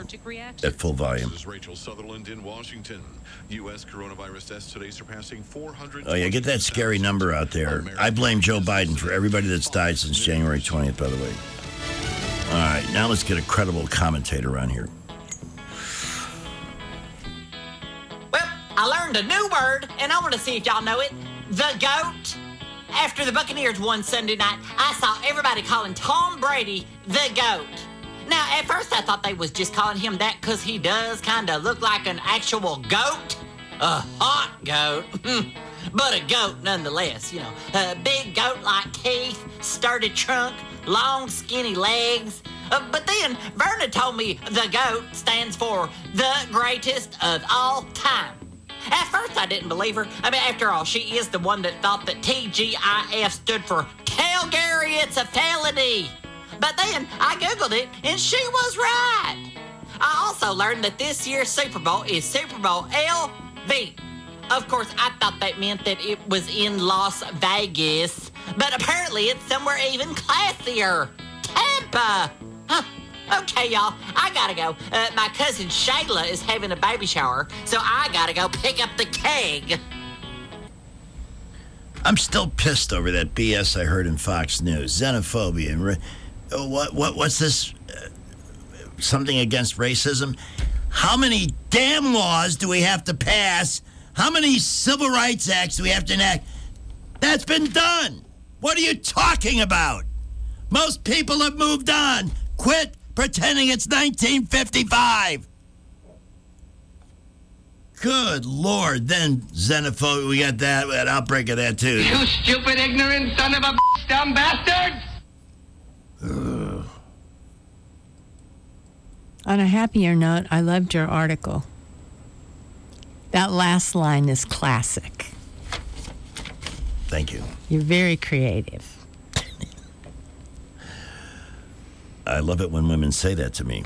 at full volume. This is Rachel Sutherland in Washington. U.S. coronavirus deaths today surpassing 400. Oh, yeah, get that scary number out there. I blame Joe Biden for everybody that's died since January 20th, by the way. All right, now let's get a credible commentator on here. Well, I learned a new word, and I want to see if y'all know it. The GOAT. After the Buccaneers won Sunday night, I saw everybody calling Tom Brady the GOAT. Now, at first I thought they was just calling him that because he does kind of look like an actual goat. A hot goat. But a goat nonetheless, you know. A big goat-like teeth, sturdy trunk, long skinny legs. But then Verna told me the GOAT stands for the greatest of all time. At first I didn't believe her. I mean, after all, she is the one that thought that TGIF stood for Calgary, it's a felony. But then I Googled it, and she was right. I also learned that this year's Super Bowl is Super Bowl LV. Of course, I thought that meant that it was in Las Vegas. But apparently it's somewhere even classier. Tampa. Huh. Okay, y'all, I gotta go. My cousin Shayla is having a baby shower, so I gotta go pick up the keg. I'm still pissed over that BS I heard in Fox News. Xenophobia and what's this? Something against racism? How many damn laws do we have to pass? How many civil rights acts do we have to enact? That's been done. What are you talking about? Most people have moved on. Quit pretending it's 1955. Good Lord. Then xenophobia, we got that outbreak of that too. You stupid, ignorant son of a dumb bastard! On a happier note, I loved your article. That last line is classic. Thank you. You're very creative. I love it when women say that to me.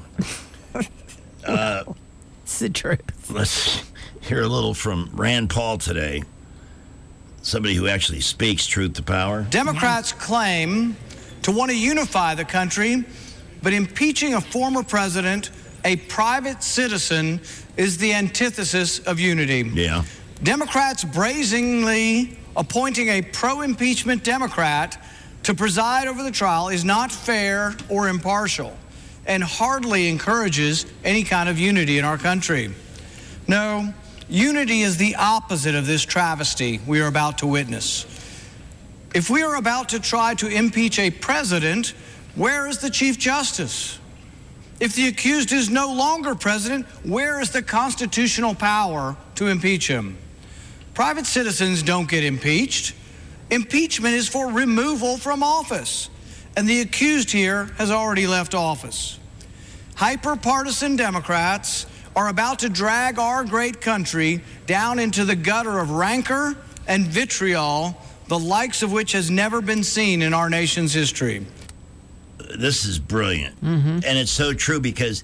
It's the truth. Let's hear a little from Rand Paul today. Somebody who actually speaks truth to power. Democrats claim to want to unify the country, but impeaching a former president, a private citizen, is the antithesis of unity. Yeah. Democrats brazenly appointing a pro-impeachment Democrat to preside over the trial is not fair or impartial and hardly encourages any kind of unity in our country. No, unity is the opposite of this travesty we are about to witness. If we are about to try to impeach a president, where is the Chief Justice? If the accused is no longer president, where is the constitutional power to impeach him? Private citizens don't get impeached. Impeachment is for removal from office, and the accused here has already left office. Hyper-partisan Democrats are about to drag our great country down into the gutter of rancor and vitriol, the likes of which has never been seen in our nation's history. This is brilliant. And it's so true because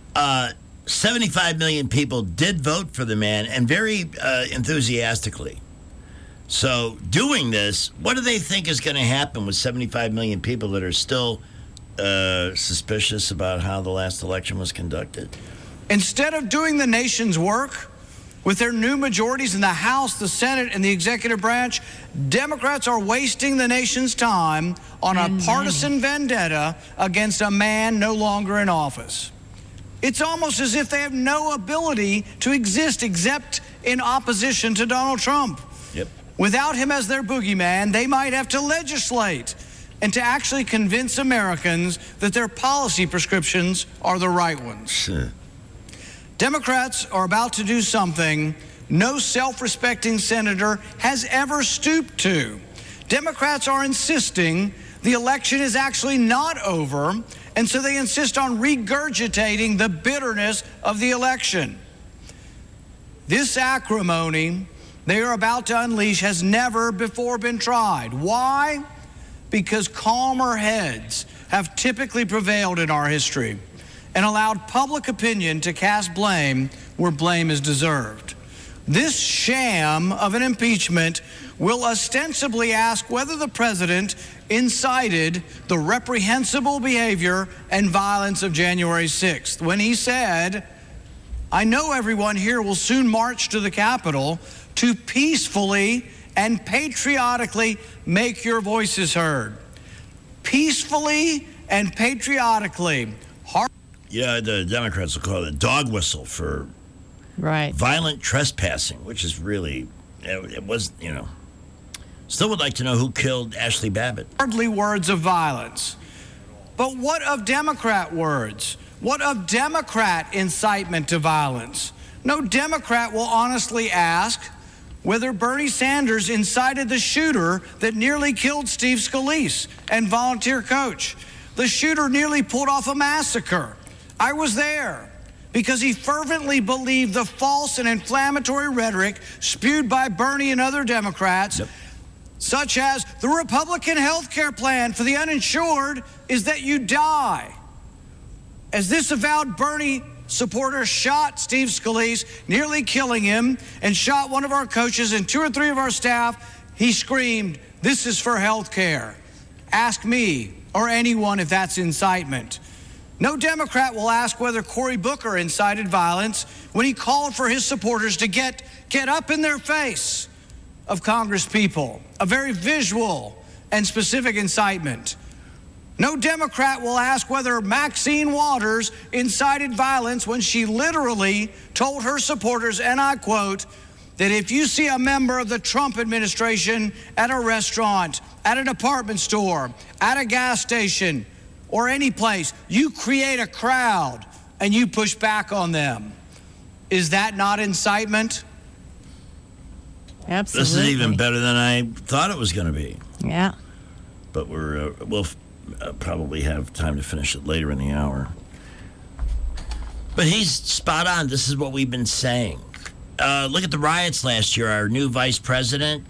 75 million people did vote for the man, and very enthusiastically. So doing this, what do they think is going to happen with 75 million people that are still suspicious about how the last election was conducted? Instead of doing the nation's work with their new majorities in the House, the Senate, and the executive branch, Democrats are wasting the nation's time on a partisan vendetta against a man no longer in office. It's almost as if they have no ability to exist except in opposition to Donald Trump. Yep. Without him as their boogeyman, they might have to legislate and to actually convince Americans that their policy prescriptions are the right ones. Sure. Democrats are about to do something no self-respecting senator has ever stooped to. Democrats are insisting the election is actually not over, and so they insist on regurgitating the bitterness of the election. This acrimony they are about to unleash has never before been tried. Why? Because calmer heads have typically prevailed in our history and allowed public opinion to cast blame where blame is deserved. This sham of an impeachment will ostensibly ask whether the president incited the reprehensible behavior and violence of January 6th, when he said, "I know everyone here will soon march to the Capitol to peacefully and patriotically make your voices heard." Peacefully and patriotically. Yeah, the Democrats will call it a dog whistle for Right. violent trespassing, which is really, it was, Still would like to know who killed Ashley Babbitt. Hardly words of violence. But what of Democrat words? What of Democrat incitement to violence? No Democrat will honestly ask whether Bernie Sanders incited the shooter that nearly killed Steve Scalise and volunteer coach. The shooter nearly pulled off a massacre. I was there because he fervently believed the false and inflammatory rhetoric spewed by Bernie and other Democrats, such as the Republican health care plan for the uninsured is that you die. As this avowed Bernie supporter shot Steve Scalise, nearly killing him, and shot one of our coaches and 2 or 3 of our staff, he screamed, "This is for health care." Ask me or anyone if that's incitement. No Democrat will ask whether Cory Booker incited violence when he called for his supporters to get up in their face of Congress people, a very visual and specific incitement. No Democrat will ask whether Maxine Waters incited violence when she literally told her supporters, and I quote, that if you see a member of the Trump administration at a restaurant, at a department store, at a gas station, or any place, you create a crowd and you push back on them. Is that not incitement? Absolutely. This is even better than I thought it was going to be. Yeah. But we'll probably have time to finish it later in the hour. But he's spot on. This is what we've been saying. Look at the riots last year. Our new vice president,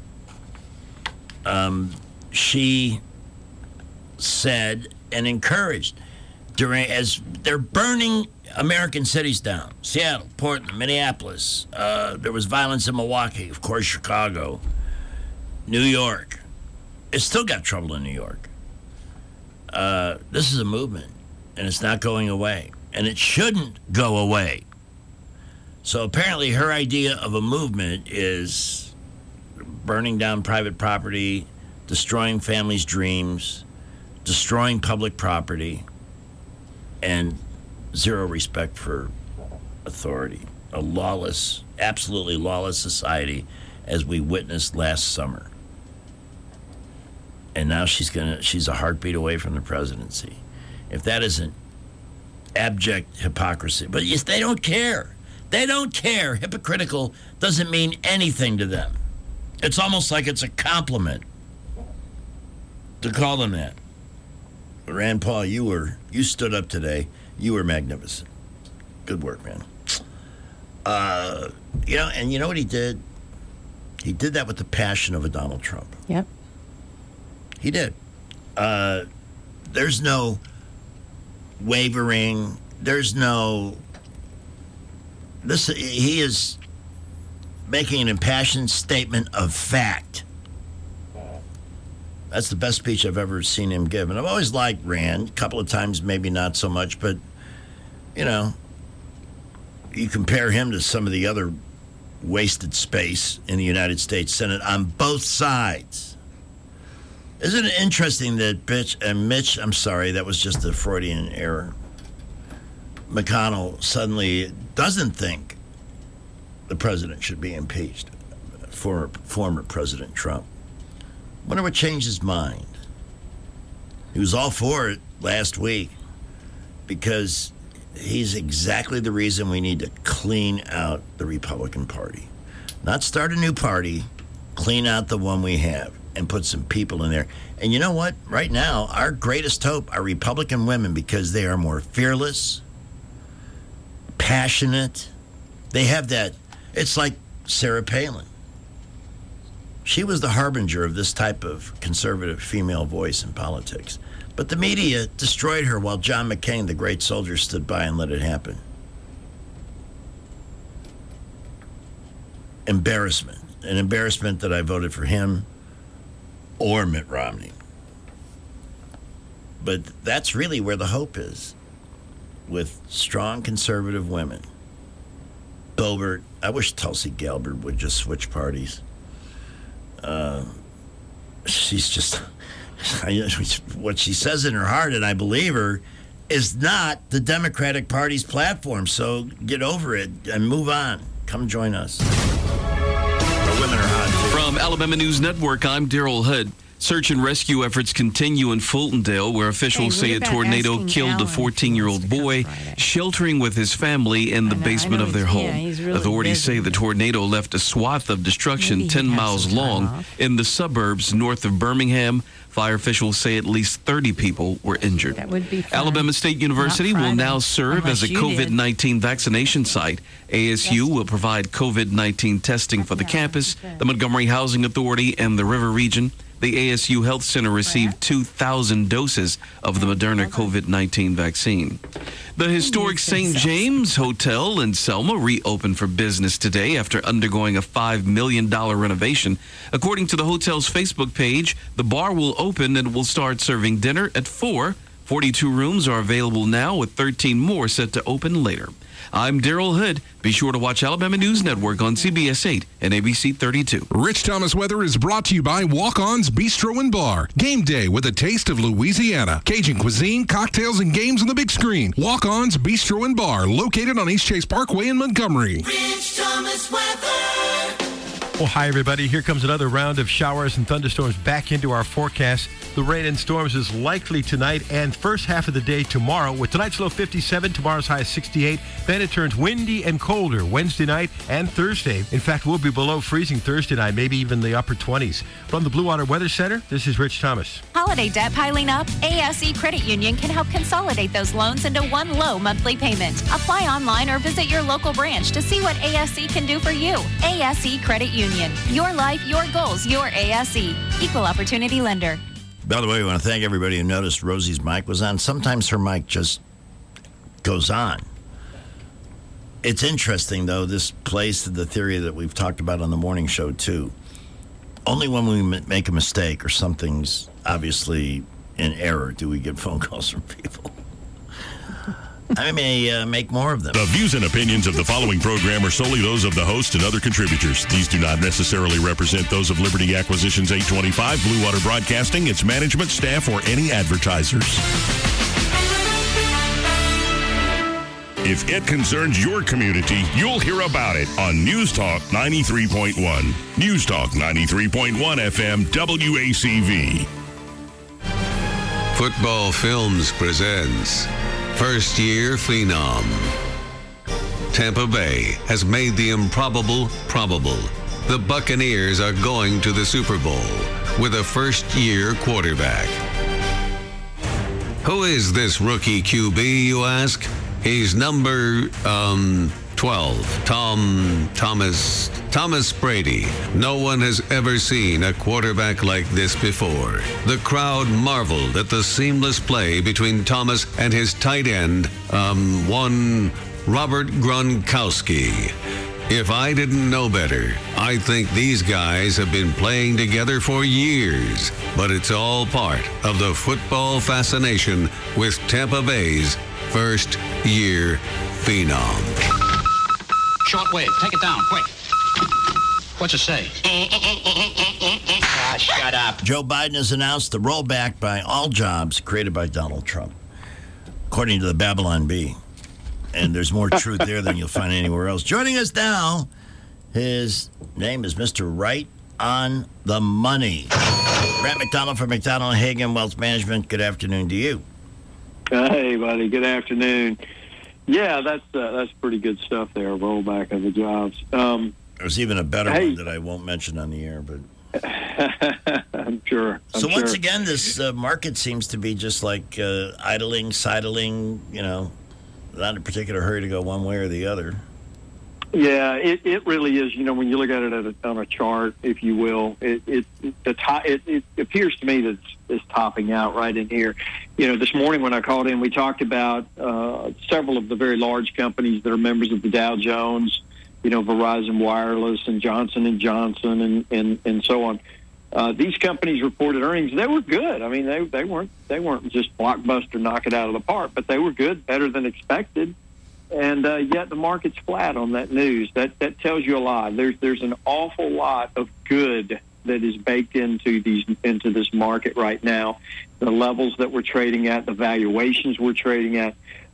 she said and encouraged as they're burning American cities down. Seattle, Portland, Minneapolis. There was violence in Milwaukee, of course, Chicago, New York. It's still got trouble in New York. This is a movement, and it's not going away, and it shouldn't go away. So apparently her idea of a movement is burning down private property, destroying families' dreams, destroying public property, and zero respect for authority. A lawless, absolutely lawless society as we witnessed last summer. And now she's a heartbeat away from the presidency. If that isn't abject hypocrisy. But yes, they don't care. They don't care. Hypocritical doesn't mean anything to them. It's almost like it's a compliment to call them that. Rand Paul, you stood up today. You were magnificent. Good work, man. And you know what he did? He did that with the passion of a Donald Trump. Yep. He did. There's no wavering. There's no... He is making an impassioned statement of fact. That's the best speech I've ever seen him give. And I've always liked Rand. A couple of times, maybe not so much. But, you compare him to some of the other wasted space in the United States Senate on both sides. Isn't it interesting that Mitch, I'm sorry, that was just a Freudian error. McConnell suddenly doesn't think the president should be impeached. Former President Trump. Wonder what changed his mind. He was all for it last week because he's exactly the reason we need to clean out the Republican Party. Not start a new party, clean out the one we have and put some people in there. And you know what? Right now, our greatest hope are Republican women because they are more fearless, passionate. They have that. It's like Sarah Palin. She was the harbinger of this type of conservative female voice in politics. But the media destroyed her while John McCain, the great soldier, stood by and let it happen. Embarrassment. an embarrassment that I voted for him or Mitt Romney. But that's really where the hope is, with strong conservative women. Boebert, I wish Tulsi Gabbard would just switch parties. She's just, what she says in her heart, and I believe her, is not the Democratic Party's platform. So get over it and move on. Come join us. The women are hot too. From Alabama News Network, I'm Daryl Hood. Search and rescue efforts continue in Fultondale, where officials say a tornado killed a 14-year-old boy sheltering with his family in the basement of their home. Authorities say the tornado left a swath of destruction 10 miles long in the suburbs north of Birmingham. Fire officials say at least 30 people were injured. That would be fun. Alabama State University will now serve as a COVID-19 vaccination site. ASU will provide COVID-19 testing for the campus, the Montgomery Housing Authority, and the River Region. The ASU Health Center received 2,000 doses of the Moderna COVID-19 vaccine. The historic St. James Hotel in Selma reopened for business today after undergoing a $5 million renovation. According to the hotel's Facebook page, the bar will open and will start serving dinner at 4. 42 rooms are available now, with 13 more set to open later. I'm Daryl Hood. Be sure to watch Alabama News Network on CBS 8 and ABC 32. Rich Thomas Weather is brought to you by Walk-On's Bistro and Bar. Game day with a taste of Louisiana. Cajun cuisine, cocktails, and games on the big screen. Walk-On's Bistro and Bar, located on East Chase Parkway in Montgomery. Rich Thomas Weather. Well, hi, everybody. Here comes another round of showers and thunderstorms back into our forecast. The rain and storms is likely tonight and first half of the day tomorrow, with tonight's low 57, tomorrow's high 68. Then it turns windy and colder Wednesday night and Thursday. In fact, we'll be below freezing Thursday night, maybe even the upper 20s. From the Blue Water Weather Center, this is Rich Thomas. Holiday debt piling up? ASE Credit Union can help consolidate those loans into one low monthly payment. Apply online or visit your local branch to see what ASE can do for you. ASE Credit Union. Your life, your goals, your ASE. Equal Opportunity Lender. By the way, I want to thank everybody who noticed Rosie's mic was on. Sometimes her mic just goes on. It's interesting, though, this plays to the theory that we've talked about on the morning show, too. Only when we make a mistake or something's obviously in error do we get phone calls from people. I may make more of them. The views and opinions of the following program are solely those of the host and other contributors. These do not necessarily represent those of Liberty Acquisitions 825, Blue Water Broadcasting, its management, staff, or any advertisers. If it concerns your community, you'll hear about it on News Talk 93.1. News Talk 93.1 FM WACV. Football Films presents First Year Phenom. Tampa Bay has made the improbable probable. The Buccaneers are going to the Super Bowl with a first-year quarterback. Who is this rookie QB, you ask? He's number 12, Thomas Brady. No one has ever seen a quarterback like this before. The crowd marveled at the seamless play between Thomas and his tight end, one Robert Gronkowski. If I didn't know better, I think these guys have been playing together for years. But it's all part of the football fascination with Tampa Bay's first-year phenom. Short wave. Take it down, quick. What's it say? Shut up. Joe Biden has announced the rollback by all jobs created by Donald Trump, according to the Babylon Bee. And there's more truth there than you'll find anywhere else. Joining us now, his name is Mr. Right on the Money. Brett McDonald from McDonald Hagen Wealth Management. Good afternoon to you. Hey, buddy. Good afternoon. Yeah, that's pretty good stuff there, rollback of the jobs. There's even a better one that I won't mention on the air, but I'm sure. Once again, this market seems to be just like idling, sidling, not in a particular hurry to go one way or the other. Yeah, it really is. When you look at it on a chart, if you will, it appears to me that it's topping out right in here. This morning when I called in, we talked about several of the very large companies that are members of the Dow Jones Verizon Wireless and Johnson & Johnson and so on. These companies reported earnings. They were good. I mean, they weren't just blockbuster, knock it out of the park, but they were good, better than expected. And yet the market's flat on that news. That tells you a lot. There's an awful lot of good that is baked into this market right now. The levels that we're trading at, the valuations we're trading at.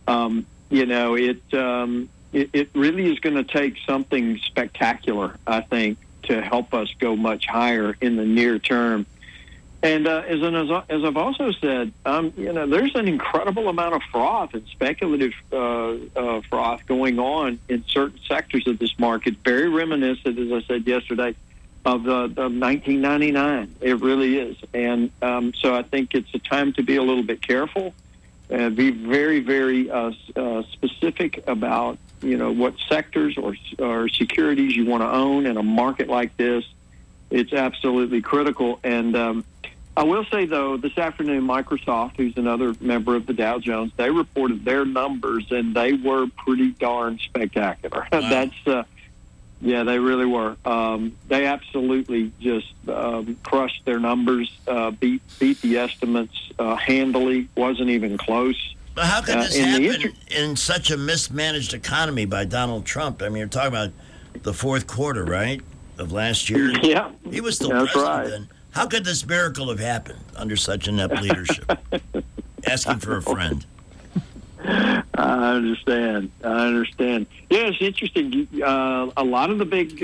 It really is going to take something spectacular, I think, to help us go much higher in the near term. And as I've also said, there's an incredible amount of froth and speculative froth going on in certain sectors of this market, very reminiscent, as I said yesterday, of 1999. It really is. And so I think it's a time to be a little bit careful, be very, very specific about what sectors or securities you want to own in a market like this. It's absolutely critical. And I will say, though, this afternoon, Microsoft, who's another member of the Dow Jones, they reported their numbers, and they were pretty darn spectacular. Wow. They really were. They absolutely just crushed their numbers, beat the estimates handily, wasn't even close. But how could this happen in such a mismanaged economy by Donald Trump? I mean, you're talking about the fourth quarter, right, of last year? Yeah. He was still president then. How could this miracle have happened under such inept leadership? Asking for a friend. I understand. Yeah, it's interesting. A lot of the big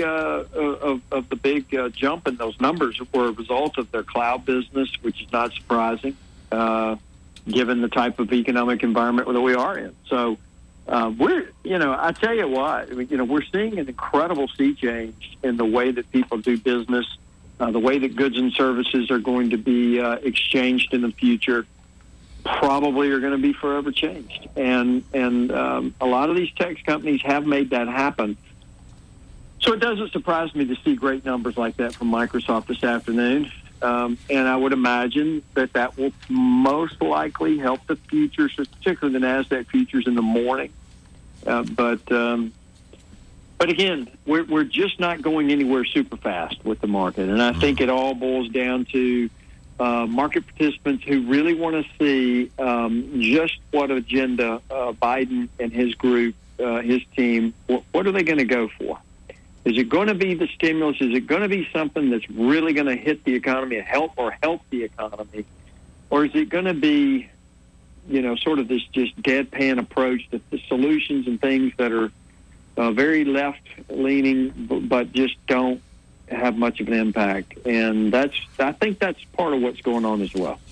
jump in those numbers were a result of their cloud business, which is not surprising, given the type of economic environment that we are in. So I tell you what, we're seeing an incredible sea change in the way that people do business, the way that goods and services are going to be exchanged in the future. Probably are going to be forever changed, and a lot of these tech companies have made that happen. So it doesn't surprise me to see great numbers like that from Microsoft this afternoon, and I would imagine that will most likely help the futures, particularly the NASDAQ futures in the morning. But again, we're just not going anywhere super fast with the market, and I think it all boils down to market participants who really want to see just what agenda Biden and his group, his team, what are they going to go for? Is it going to be the stimulus? Is it going to be something that's really going to hit the economy and help the economy? Or is it going to be, sort of this just deadpan approach to the solutions and things that are very left-leaning but just don't have much of an impact? And I think that's part of what's going on as well.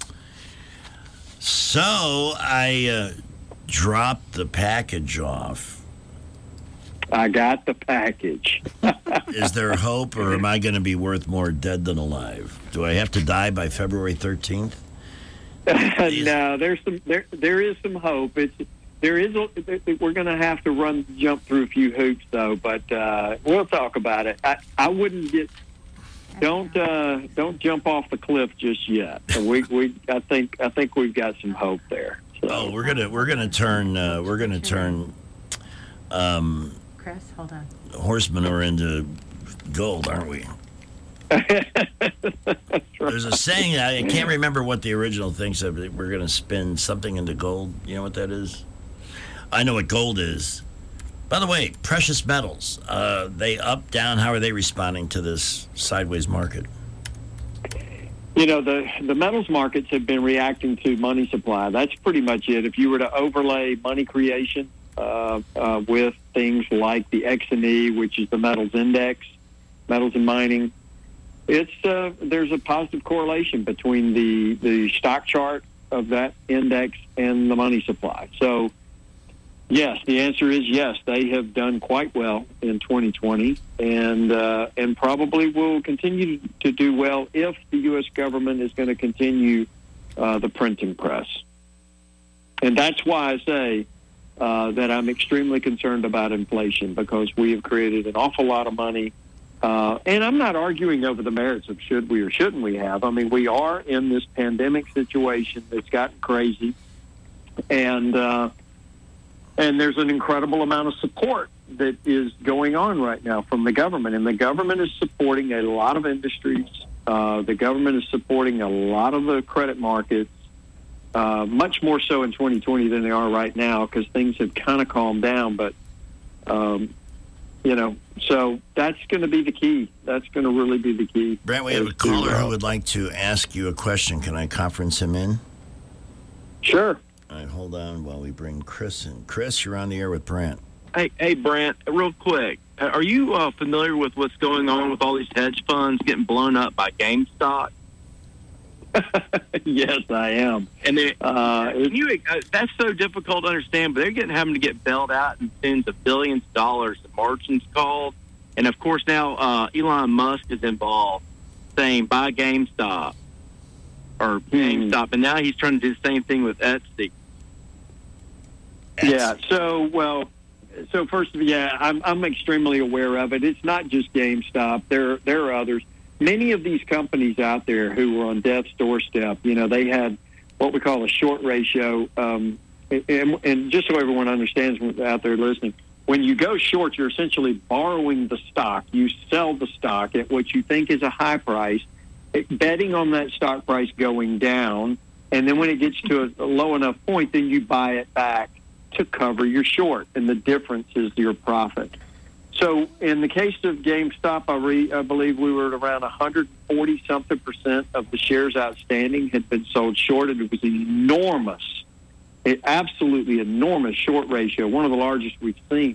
So I dropped the package off. I got the package. Is there hope, or am I going to be worth more dead than alive? Do I have to die by February 13th? No, there is some hope. We're going to have to jump through a few hoops, though. But we'll talk about it. I wouldn't don't jump off the cliff just yet. I think we've got some hope there. So. We're gonna turn. Chris, hold on. Horse manure into gold, aren't we? There's a saying, I can't remember what the original thing said, but we're going to spin something into gold. You know what that is? I know what gold is. By the way, precious metals, they up, down, how are they responding to this sideways market? The metals markets have been reacting to money supply. That's pretty much it. If you were to overlay money creation with things like the X&E, which is the metals index, metals and mining, there's a positive correlation between the stock chart of that index and the money supply. So, yes, the answer is yes. They have done quite well in 2020, and probably will continue to do well if the U.S. government is going to continue the printing press. And that's why I say that I'm extremely concerned about inflation, because we have created an awful lot of money. And I'm not arguing over the merits of should we or shouldn't we have. I mean, we are in this pandemic situation that's gotten crazy. And And there's an incredible amount of support that is going on right now from the government. And the government is supporting a lot of industries. The government is supporting a lot of the credit markets, much more so in 2020 than they are right now because things have kind of calmed down. But, so that's going to be the key. That's going to really be the key. Brent, we have a caller who would like to ask you a question. Can I conference him in? Sure. All right, hold on while we bring Chris in. Chris, you're on the air with Brent. Hey, Brent, real quick. Are you familiar with what's going on with all these hedge funds getting blown up by GameStop? Yes, I am. And that's so difficult to understand, but they're having to get bailed out in tens of billions of dollars, the margins called. And, of course, now Elon Musk is involved saying, buy GameStop or GameStop. And now he's trying to do the same thing with Etsy. Yeah, so first, I'm extremely aware of it. It's not just GameStop. There are others. Many of these companies out there who were on death's doorstep, they had what we call a short ratio. And just so everyone understands out there listening, when you go short, you're essentially borrowing the stock. You sell the stock at what you think is a high price, betting on that stock price going down. And then when it gets to a low enough point, then you buy it back to cover your short, and the difference is your profit. So in the case of GameStop, I believe we were at around 140-something% of the shares outstanding had been sold short, and it was absolutely enormous short ratio, one of the largest we've seen.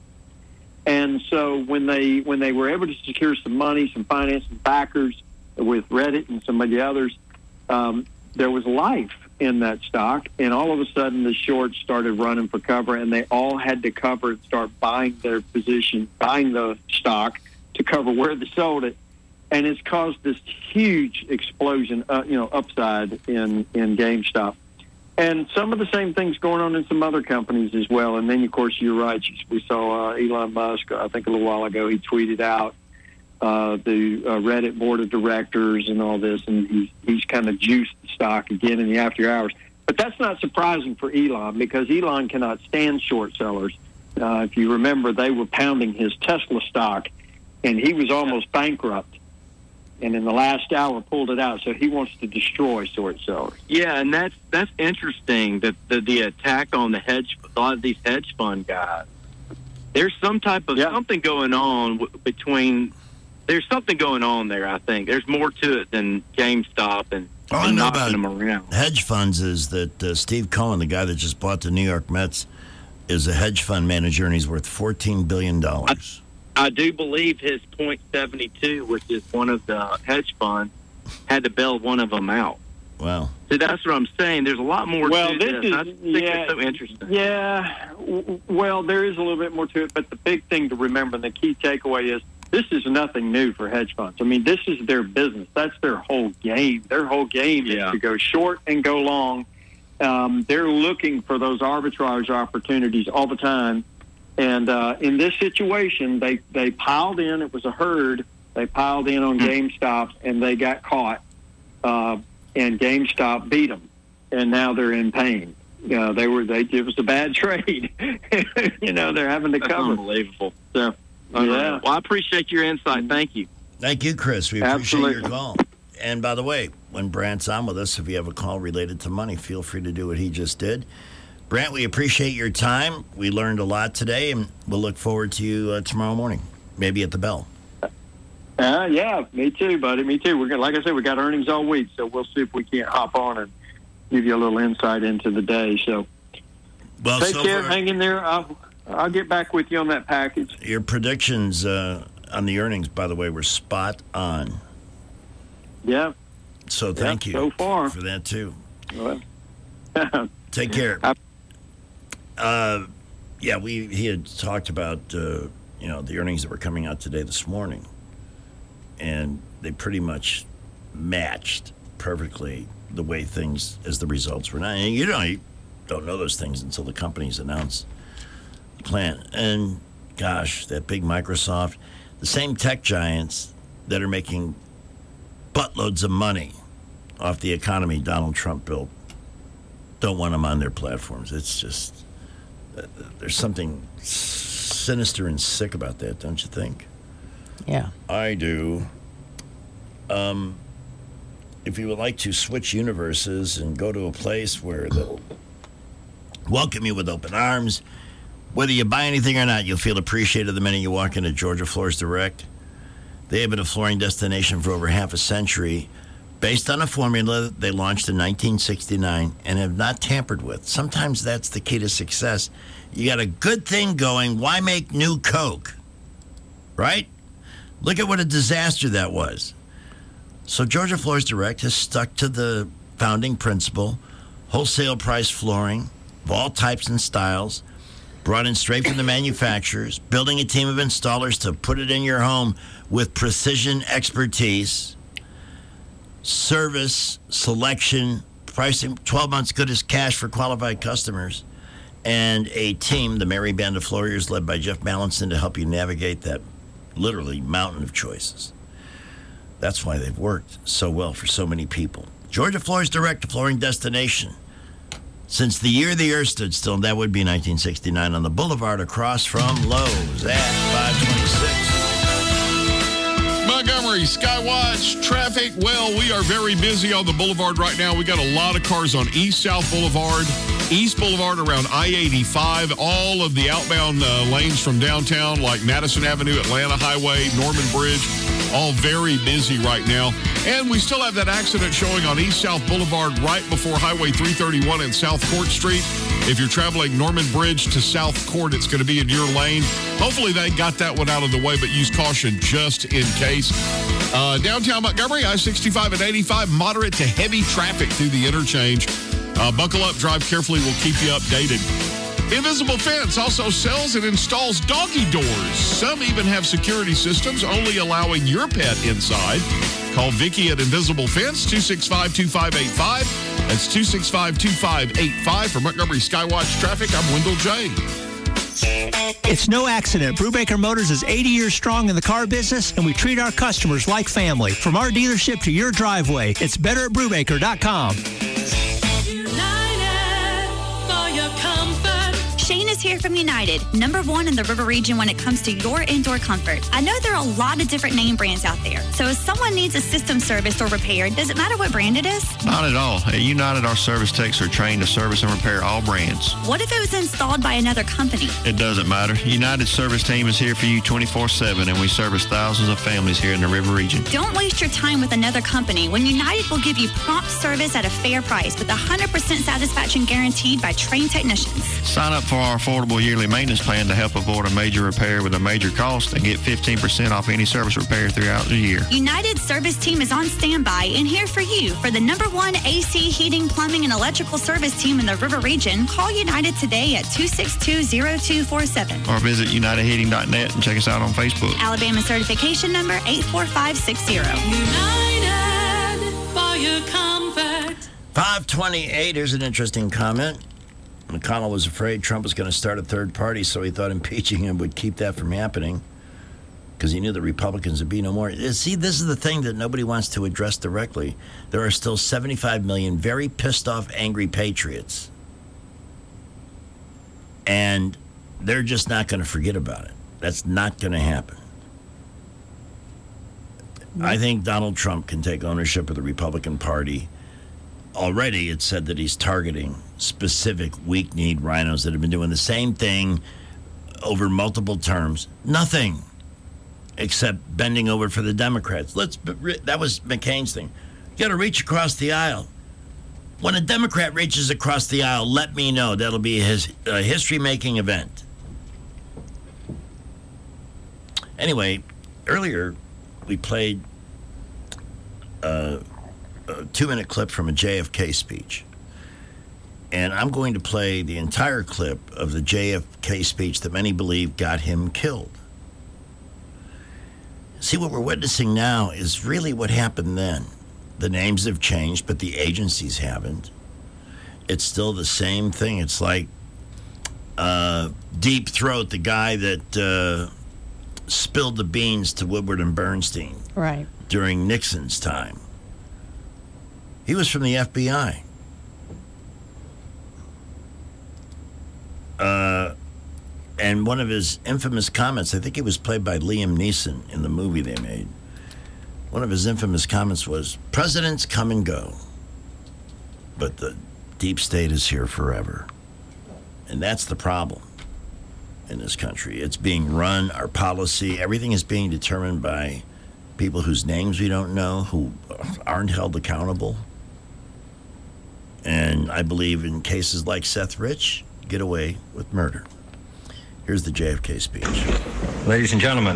And so when they were able to secure some money, some financing backers with Reddit and some of the others, there was life in that stock, and all of a sudden the shorts started running for cover, and they all had to cover and start buying their position, buying the stock to cover where they sold it, and it's caused this huge explosion, upside in GameStop. And some of the same things going on in some other companies as well. And then, of course, you're right. We saw Elon Musk, I think a little while ago, he tweeted out the Reddit board of directors and all this, and he's kind of juiced the stock again in the after hours. But that's not surprising for Elon, because Elon cannot stand short sellers. If you remember, they were pounding his Tesla stock, and he was almost bankrupt. And in the last hour, pulled it out. So he wants to destroy short sellers. Yeah, and that's interesting, that the attack on a lot of these hedge fund guys. There's some type of something going on There's something going on there, I think. There's more to it than GameStop and all I know knocking about them around. Hedge funds is that Steve Cohen, the guy that just bought the New York Mets, is a hedge fund manager, and he's worth $14 billion. I do believe his .72, which is one of the hedge funds, had to bail one of them out. Wow. So that's what I'm saying. There's a lot more to this. I think it's so interesting. Yeah, well, there is a little bit more to it, but the big thing to remember, and the key takeaway is, this is nothing new for hedge funds. I mean, this is their business. That's their whole game. Their whole game is to go short and go long. They're looking for those arbitrage opportunities all the time. And in this situation, they piled in. It was a herd. They piled in on GameStop, and they got caught. And GameStop beat them, and now they're in pain. It was a bad trade. They're having to cover. Unbelievable. So. Yeah. Well, I appreciate your insight. Thank you. Thank you, Chris. We appreciate your call. And by the way, when Brant's on with us, if you have a call related to money, feel free to do what he just did. Brant, we appreciate your time. We learned a lot today, and we'll look forward to you tomorrow morning, maybe at the Bell. Yeah, me too, buddy. Me too. Like I said, we got earnings all week, so we'll see if we can't hop on and give you a little insight into the day. So, take care. Hang in there. I'll get back with you on that package. Your predictions on the earnings, by the way, were spot on. Yeah. So thank you so far for that too. Well. Take care. He had talked about the earnings that were coming out today this morning, and they pretty much matched perfectly the way things as the results were. Now, you don't know those things until the companies announce plan. And gosh, that big Microsoft, the same tech giants that are making buttloads of money off the economy Donald Trump built, don't want them on their platforms. It's just There's something sinister and sick about that, don't you think? Yeah. I do. If you would like to switch universes and go to a place where they'll welcome you with open arms, whether you buy anything or not, you'll feel appreciated the minute you walk into Georgia Floors Direct. They have been a flooring destination for over half a century, based on a formula that they launched in 1969 and have not tampered with. Sometimes that's the key to success. You got a good thing going, why make new Coke? Right? Look at what a disaster that was. So Georgia Floors Direct has stuck to the founding principle, wholesale price flooring of all types and styles, brought in straight from the manufacturers, building a team of installers to put it in your home with precision expertise, service, selection, pricing, 12 months good as cash for qualified customers, and a team, the Merry Band of Flooriers, led by Jeff Mallinson, to help you navigate that literally mountain of choices. That's why they've worked so well for so many people. Georgia Floors Direct, a flooring destination. Since the year the earth stood still, that would be 1969, on the boulevard across from Lowe's at 526. Montgomery, Skywatch, traffic. Well, we are very busy on the boulevard right now. We got a lot of cars on East-South Boulevard, East Boulevard around I-85, all of the outbound lanes from downtown like Madison Avenue, Atlanta Highway, Norman Bridge, all very busy right now. And we still have that accident showing on East-South Boulevard right before Highway 331 and South Court Street. If you're traveling Norman Bridge to South Court, it's going to be in your lane. Hopefully they got that one out of the way, but use caution just in case. Downtown Montgomery, I-65 and 85, moderate to heavy traffic through the interchange. Buckle up, drive carefully. We'll keep you updated. Invisible Fence also sells and installs doggy doors. Some even have security systems only allowing your pet inside. Call Vicky at Invisible Fence, 265-2585. That's 265-2585. For Montgomery Skywatch Traffic, I'm Wendell J. It's no accident. Brubaker Motors is 80 years strong in the car business, and we treat our customers like family. From our dealership to your driveway, it's better at Brubaker.com. Shane is here from United, #1 in the River Region when it comes to your indoor comfort. I know there are a lot of different name brands out there, so if someone needs a system serviced or repaired, does it matter what brand it is? Not at all. At United, our service techs are trained to service and repair all brands. What if it was installed by another company? It doesn't matter. United's service team is here for you 24/7, and we service thousands of families here in the River Region. Don't waste your time with another company when United will give you prompt service at a fair price with 100% satisfaction guaranteed by trained technicians. Sign up for our affordable yearly maintenance plan to help avoid a major repair with a major cost and get 15% off any service repair throughout the year. United's service team is on standby and here for you. For the #1 AC, heating, plumbing, and electrical service team in the River Region, call United today at 262-0247. Or visit UnitedHeating.net and check us out on Facebook. Alabama certification number 84560. United for your comfort. 528, here's an interesting comment. McConnell was afraid Trump was going to start a third party, so he thought impeaching him would keep that from happening because he knew the Republicans would be no more. See, this is the thing that nobody wants to address directly. There are still 75 million very pissed off, angry patriots. And they're just not going to forget about it. That's not going to happen. I think Donald Trump can take ownership of the Republican Party. Already, it's said that he's targeting specific weak-kneed rhinos that have been doing the same thing over multiple terms. Nothing except bending over for the Democrats. That was McCain's thing. You got to reach across the aisle. When a Democrat reaches across the aisle, let me know. That'll be his history-making event. Anyway, earlier we played a 2-minute clip from a JFK speech. And I'm going to play the entire clip of the JFK speech that many believe got him killed. See, what we're witnessing now is really what happened then. The names have changed, but the agencies haven't. It's still the same thing. It's like Deep Throat, the guy that spilled the beans to Woodward and Bernstein during Nixon's time. He was from the FBI. And one of his infamous comments, I think it was played by Liam Neeson in the movie they made. One of his infamous comments was, presidents come and go, but the deep state is here forever. And that's the problem in this country. It's being run, our policy, everything is being determined by people whose names we don't know, who aren't held accountable. And I believe in cases like Seth Rich, get away with murder. Here's the JFK speech. Ladies and gentlemen,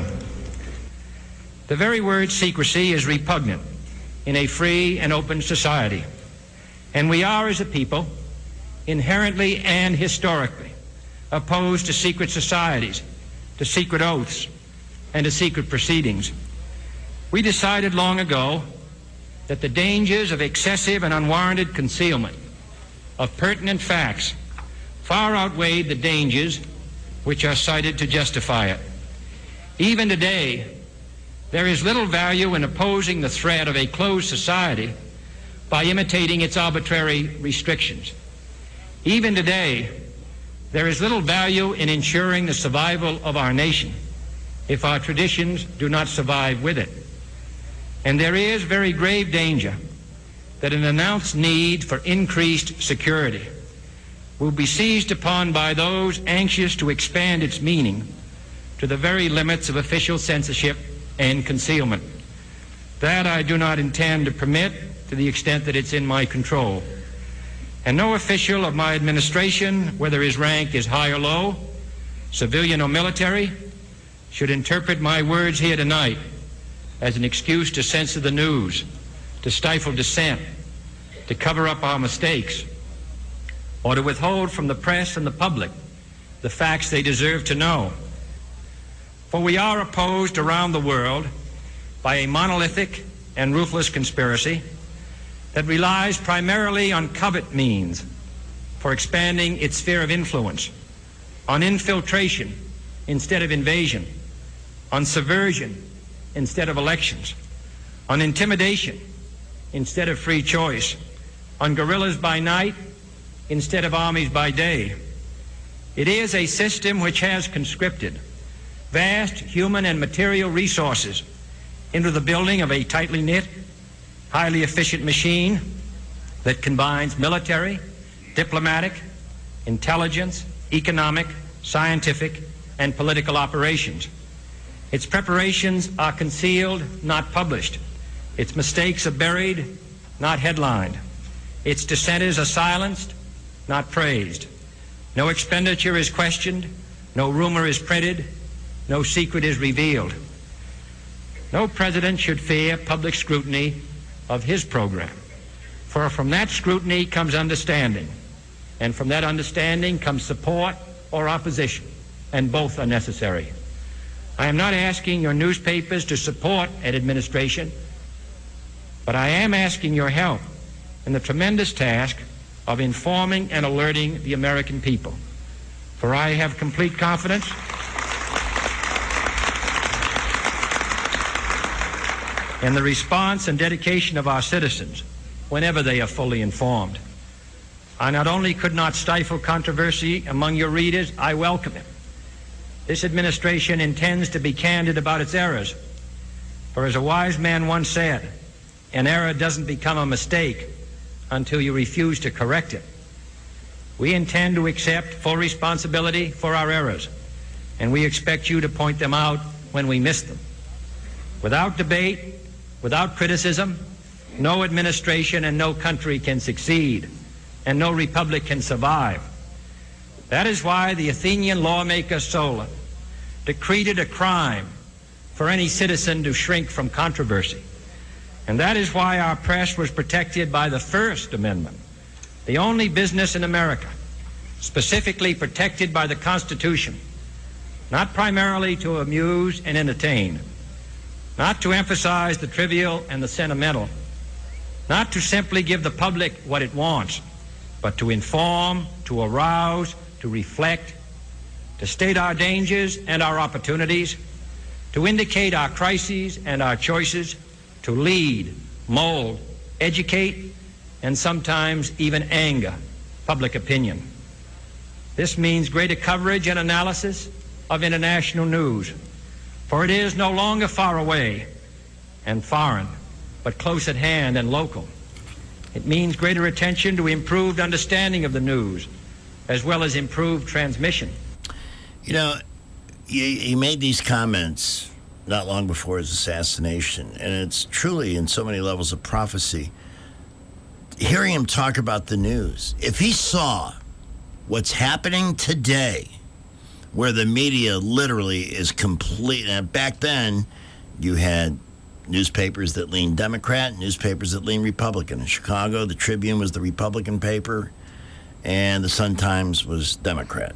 the very word secrecy is repugnant in a free and open society. And we are, as a people, inherently and historically opposed to secret societies, to secret oaths, and to secret proceedings. We decided long ago that the dangers of excessive and unwarranted concealment of pertinent facts far outweighed the dangers which are cited to justify it. Even today, there is little value in opposing the threat of a closed society by imitating its arbitrary restrictions. Even today, there is little value in ensuring the survival of our nation if our traditions do not survive with it. And there is very grave danger that an announced need for increased security will be seized upon by those anxious to expand its meaning to the very limits of official censorship and concealment. That I do not intend to permit to the extent that it's in my control. And no official of my administration, whether his rank is high or low, civilian or military, should interpret my words here tonight as an excuse to censor the news, to stifle dissent, to cover up our mistakes, or to withhold from the press and the public the facts they deserve to know. For we are opposed around the world by a monolithic and ruthless conspiracy that relies primarily on covert means for expanding its sphere of influence, on infiltration instead of invasion, on subversion instead of elections, on intimidation instead of free choice, on guerrillas by night instead of armies by day. It is a system which has conscripted vast human and material resources into the building of a tightly knit, highly efficient machine that combines military, diplomatic, intelligence, economic, scientific, and political operations. Its preparations are concealed, not published. Its mistakes are buried, not headlined. Its dissenters are silenced, not praised. No expenditure is questioned, no rumor is printed, no secret is revealed. No president should fear public scrutiny of his program, for from that scrutiny comes understanding, and from that understanding comes support or opposition, and both are necessary. I am not asking your newspapers to support an administration, but I am asking your help in the tremendous task of informing and alerting the American people. For I have complete confidence in the response and dedication of our citizens whenever they are fully informed. I not only could not stifle controversy among your readers, I welcome it. This administration intends to be candid about its errors. For as a wise man once said, an error doesn't become a mistake until you refuse to correct it. We intend to accept full responsibility for our errors, and we expect you to point them out when we miss them. Without debate, without criticism, no administration and no country can succeed, and no republic can survive. That is why the Athenian lawmaker Solon decreed it a crime for any citizen to shrink from controversy. And that is why our press was protected by the First Amendment, the only business in America specifically protected by the Constitution, not primarily to amuse and entertain, not to emphasize the trivial and the sentimental, not to simply give the public what it wants, but to inform, to arouse, to reflect, to state our dangers and our opportunities, to indicate our crises and our choices, to lead, mold, educate, and sometimes even anger public opinion. This means greater coverage and analysis of international news, for it is no longer far away and foreign, but close at hand and local. It means greater attention to improved understanding of the news, as well as improved transmission. You know, he made these comments not long before his assassination, and it's truly, in so many levels, of prophecy. Hearing him talk about the news, if he saw what's happening today, where the media literally is complete, and back then you had newspapers that leaned Democrat, newspapers that leaned Republican. In Chicago, the Tribune was the Republican paper, and the Sun-Times was Democrat.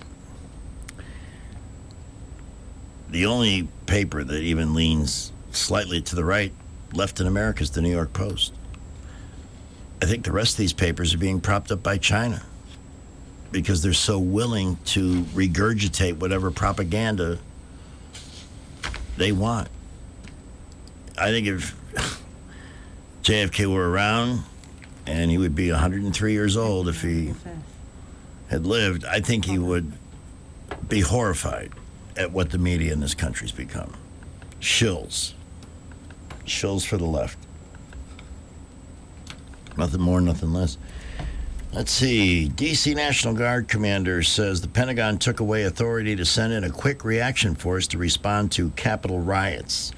The only paper that even leans slightly to the right left in America is the New York Post. I think the rest of these papers are being propped up by China because they're so willing to regurgitate whatever propaganda they want. I think if JFK were around, and he would be 103 years old if he had lived, I think he would be horrified at what the media in this country's become. Shills. Shills for the left. Nothing more, nothing less. Let's see. D.C. National Guard commander says the Pentagon took away authority to send in a quick reaction force to respond to Capitol riots.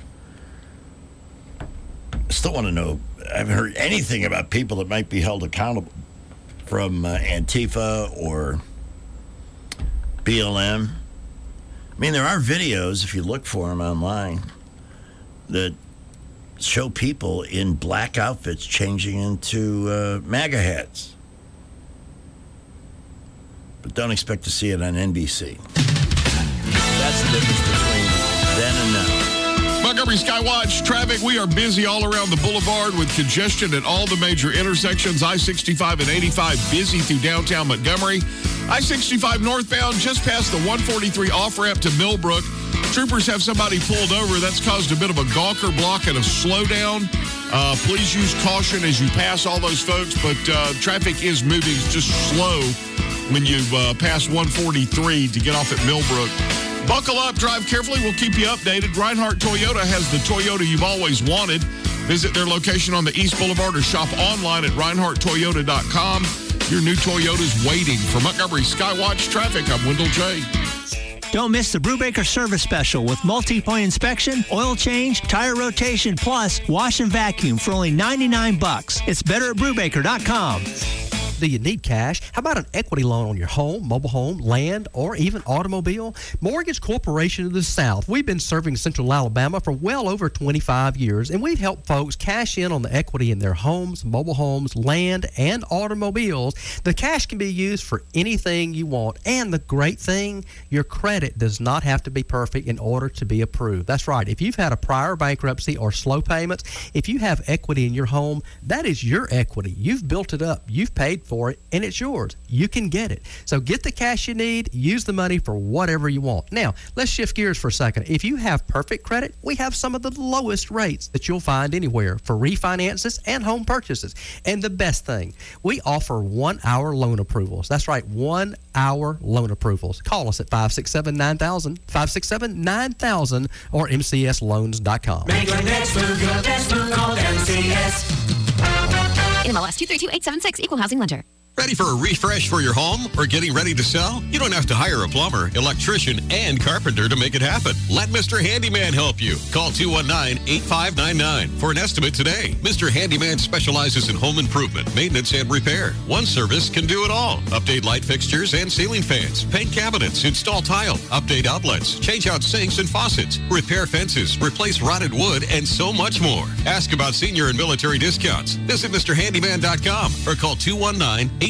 I still want to know, I haven't heard anything about people that might be held accountable from Antifa or BLM. I mean, there are videos, if you look for them online, that show people in black outfits changing into MAGA hats. But don't expect to see it on NBC. That's the difference between then and now. Montgomery Skywatch traffic. We are busy all around the boulevard with congestion at all the major intersections. I-65 and 85 busy through downtown Montgomery. I-65 northbound just past the 143 off-ramp to Millbrook. Troopers have somebody pulled over. That's caused a bit of a gawker block and a slowdown. Please use caution as you pass all those folks, but traffic is moving just slow when you pass 143 to get off at Millbrook. Buckle up, drive carefully. We'll keep you updated. Reinhardt Toyota has the Toyota you've always wanted. Visit their location on the East Boulevard or shop online at ReinhardtToyota.com. Your new Toyota's waiting. For Montgomery Skywatch Traffic, I'm Wendell J. Don't miss the Brubaker Service Special with multi-point inspection, oil change, tire rotation, plus wash and vacuum for only $99. It's better at Brubaker.com. Do you need cash? How about an equity loan on your home, mobile home, land, or even automobile? Mortgage Corporation of the South. We've been serving Central Alabama for well over 25 years, and we've helped folks cash in on the equity in their homes, mobile homes, land, and automobiles. The cash can be used for anything you want, and the great thing, your credit does not have to be perfect in order to be approved. That's right. If you've had a prior bankruptcy or slow payments, if you have equity in your home, that is your equity. You've built it up. You've paid for it, and it's yours. You can get it. So get the cash you need, use the money for whatever you want. Now, let's shift gears for a second. If you have perfect credit, we have some of the lowest rates that you'll find anywhere for refinances and home purchases. And the best thing, we offer 1-hour loan approvals. That's right, 1-hour loan approvals. Call us at 567-9000, 567-9000, or mcsloans.com. Make your next move your best move. Call MCS. NMLS 232876, Equal Housing Lender. Ready for a refresh for your home or getting ready to sell? You don't have to hire a plumber, electrician, and carpenter to make it happen. Let Mr. Handyman help you. Call 219-8599 for an estimate today. Mr. Handyman specializes in home improvement, maintenance, and repair. One service can do it all. Update light fixtures and ceiling fans, paint cabinets, install tile, update outlets, change out sinks and faucets, repair fences, replace rotted wood, and so much more. Ask about senior and military discounts. Visit MrHandyman.com or call 219-8599.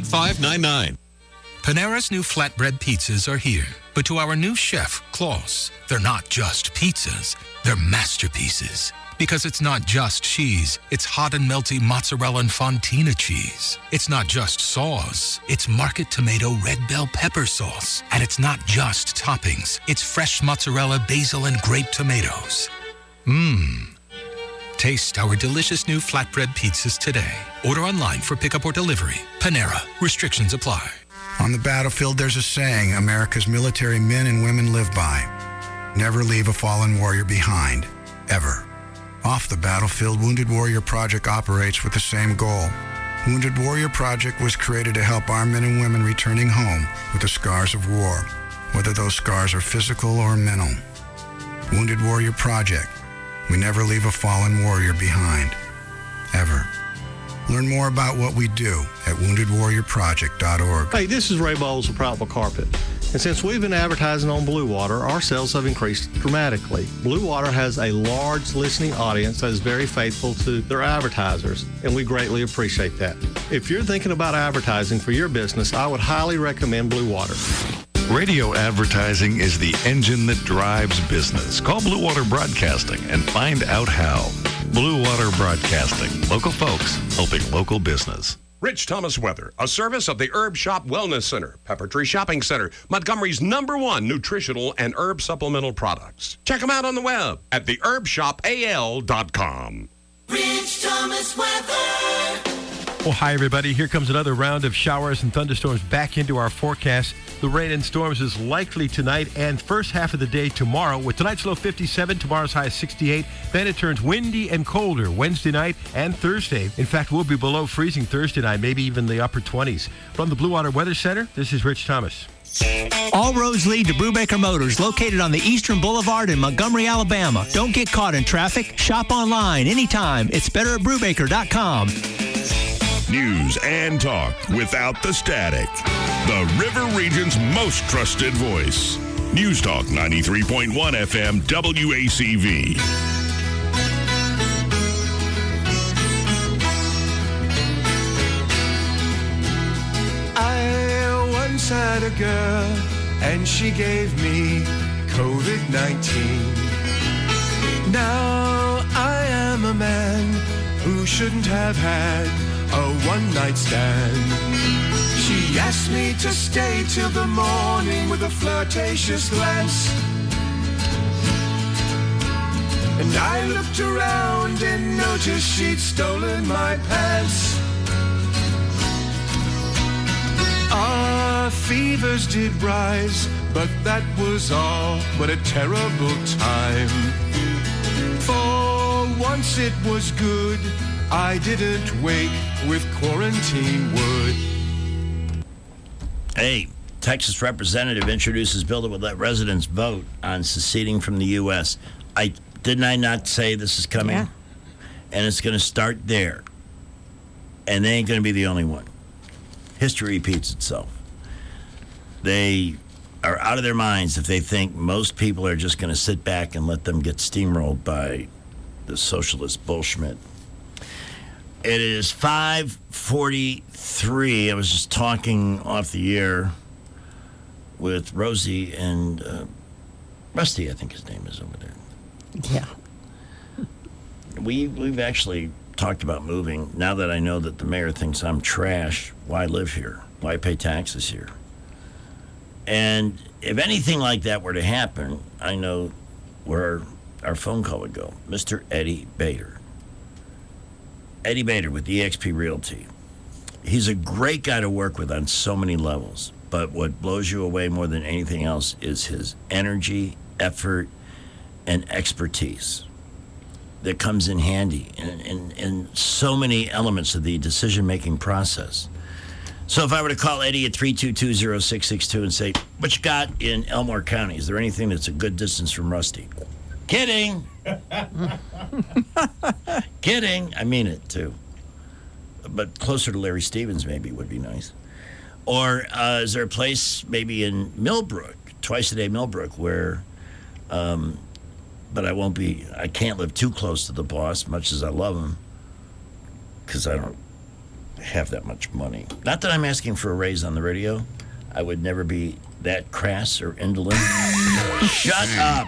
Panera's new flatbread pizzas are here. But to our new chef, Klaus, they're not just pizzas, they're masterpieces. Because it's not just cheese, it's hot and melty mozzarella and fontina cheese. It's not just sauce, it's market tomato red bell pepper sauce. And it's not just toppings, it's fresh mozzarella, basil, and grape tomatoes. Taste our delicious new flatbread pizzas today. Order online for pickup or delivery. Panera. Restrictions apply. On the battlefield, there's a saying America's military men and women live by. Never leave a fallen warrior behind, ever. Off the battlefield, Wounded Warrior Project operates with the same goal. Wounded Warrior Project was created to help our men and women returning home with the scars of war, whether those scars are physical or mental. Wounded Warrior Project. We never leave a fallen warrior behind, ever. Learn more about what we do at woundedwarriorproject.org. Hey, this is Ray Bowles of Prattville Carpet. And since we've been advertising on Blue Water, our sales have increased dramatically. Blue Water has a large listening audience that is very faithful to their advertisers, and we greatly appreciate that. If you're thinking about advertising for your business, I would highly recommend Blue Water. Radio advertising is the engine that drives business. Call Blue Water Broadcasting and find out how. Blue Water Broadcasting. Local folks helping local business. Rich Thomas Weather, a service of the Herb Shop Wellness Center, Pepper Tree Shopping Center, Montgomery's #1 nutritional and herb supplemental products. Check them out on the web at theherbshopal.com. Rich Thomas Weather. Well, hi, everybody. Here comes another round of showers and thunderstorms back into our forecast. The rain and storms is likely tonight and first half of the day tomorrow, with tonight's low 57, tomorrow's high 68. Then it turns windy and colder Wednesday night and Thursday. In fact, we'll be below freezing Thursday night, maybe even the upper 20s. From the Blue Water Weather Center, this is Rich Thomas. All roads lead to Brubaker Motors, located on the Eastern Boulevard in Montgomery, Alabama. Don't get caught in traffic. Shop online anytime. It's better at Brubaker.com. News and talk without the static. The River Region's most trusted voice. News Talk 93.1 FM WACV. I once had a girl and she gave me COVID-19. Now I am a man who shouldn't have had a one-night stand. She asked me to stay till the morning with a flirtatious glance. And I looked around and noticed she'd stolen my pants. Our fevers did rise, but that was all but a terrible time. For once it was good, I didn't wake with quarantine wood. Hey, Texas representative introduces bill that would let residents vote on seceding from the U.S. Didn't I not say this is coming? Yeah. And it's going to start there. And they ain't going to be the only one. History repeats itself. They are out of their minds if they think most people are just going to sit back and let them get steamrolled by the socialist bullshit. It is 5:43. I was just talking off the air with Rosie and Rusty, I think his name is over there. Yeah. We've actually talked about moving. Now that I know that the mayor thinks I'm trash, why live here? Why pay taxes here? And if anything like that were to happen, I know where our phone call would go. Mr. Eddie Bader. Eddie Bader with eXp Realty. He's a great guy to work with on so many levels, but what blows you away more than anything else is his energy, effort, and expertise that comes in handy in so many elements of the decision-making process. So if I were to call Eddie at 322-0662 and say, what you got in Elmore County? Is there anything that's a good distance from Rusty? Kidding. Kidding. I mean it, too. But closer to Larry Stevens maybe would be nice. Or is there a place maybe in Millbrook, twice a day Millbrook, where, but I can't live too close to the boss, much as I love him, because I don't have that much money. Not that I'm asking for a raise on the radio. I would never be that crass or indolent. Shut up.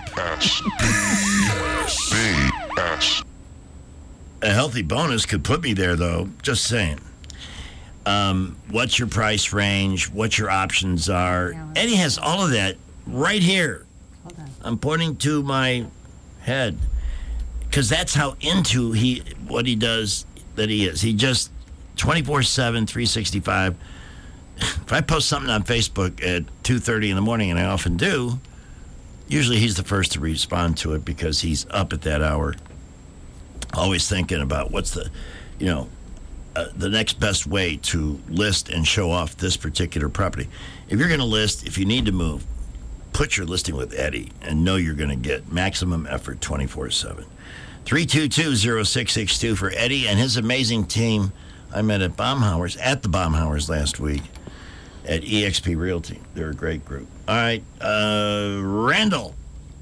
A healthy bonus could put me there, though. Just saying. What's your price range? What your options are? Eddie has all of that right here. Hold on. I'm pointing to my head because that's how into what he does that he is. He just 24/7, 365. if I post something on Facebook at 2:30 in the morning, and I often do, usually he's the first to respond to it because he's up at that hour, always thinking about what's the next best way to list and show off this particular property. If you're going to list, if you need to move, put your listing with Eddie and know you're going to get maximum effort 24/7. 322-0662 for Eddie and his amazing team. I met at the Baumhauers last week at eXp Realty. They're a great group. All right, Randall.